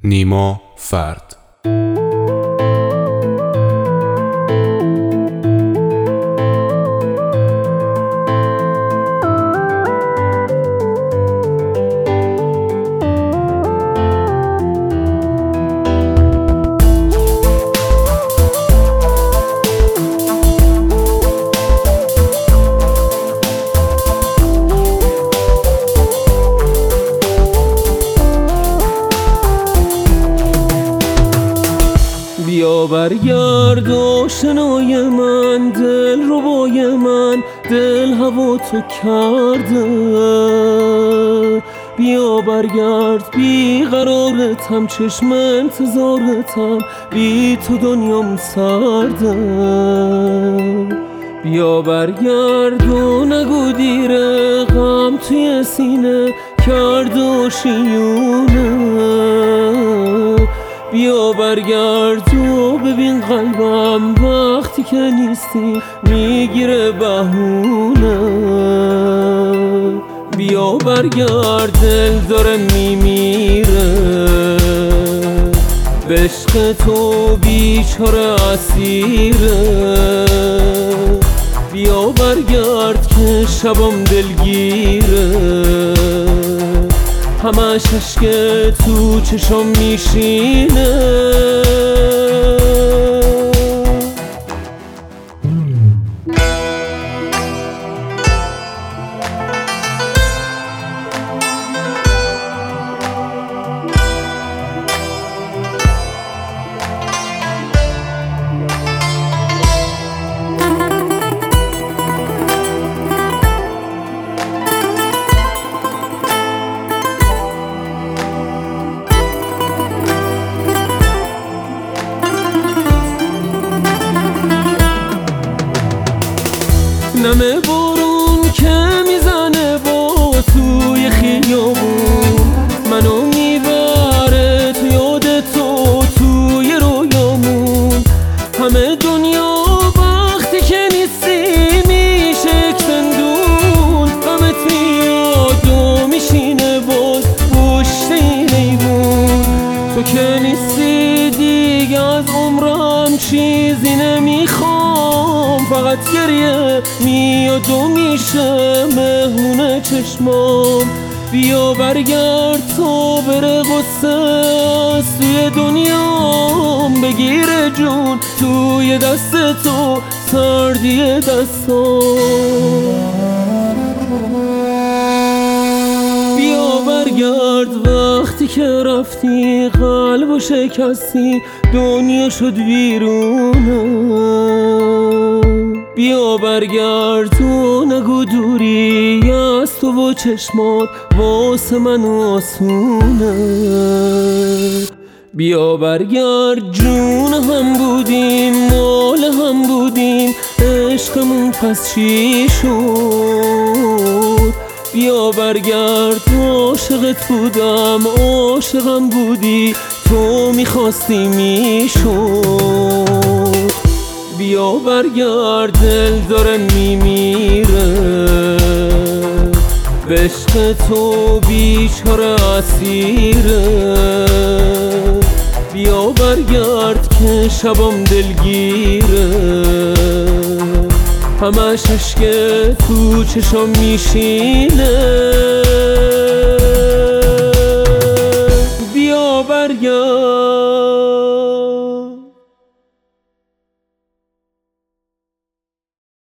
نیما فرد. بیا برگرد آشنای من، دل ربای من، دل هوا تو کرده. بیا برگرد بیقرارتم، چشم انتظارتم، بی تو دنیام سرده. بیا برگرد و نگو دیره، غم توی سینه کرد آشیونه. بیا برگرد و ببین قلبم وقتی که نیستی میگیره بهونه. بیا برگرد دل داره میمیره، به عشق تو بیچاره اسیره. بیا برگرد که شبم دلگیره، همش عشق تو چشم میشینه. نمه بارون که میزنه با توی خیابون، منو میبره تو یاد تو توی رویامون. همه دنیا وقتی که نیستی میشه زندون، غمت میاد و میشینه باز پشت این ایوون. تو که نیستی دیگه از عمرم چیزی نمیخوام، فقط گریه میاد و میشه مهمون چشمام. بیا برگرد تا بره غصه از توی دنیام، بگیره جون توی دست تو سردی دستام. بیا برگرد وقتی که رفتی قلبو شکستی دنیا شد ویرونه. بیا برگرد و نگو دوری از تو و چشمات واسه من آسونه. بیا برگرد جون هم بودیم، مال هم بودیم، عشقمون پس چی شد؟ بیا برگرد عاشقت بودم، عاشقم بودی، تو میخواستی میشد. بیا برگرد دل داره میمیره، به عشق تو بیچاره اسیره. بیا برگرد که شبم دلگیره، همش عشق تو چشم میشینه. بیا برگرد.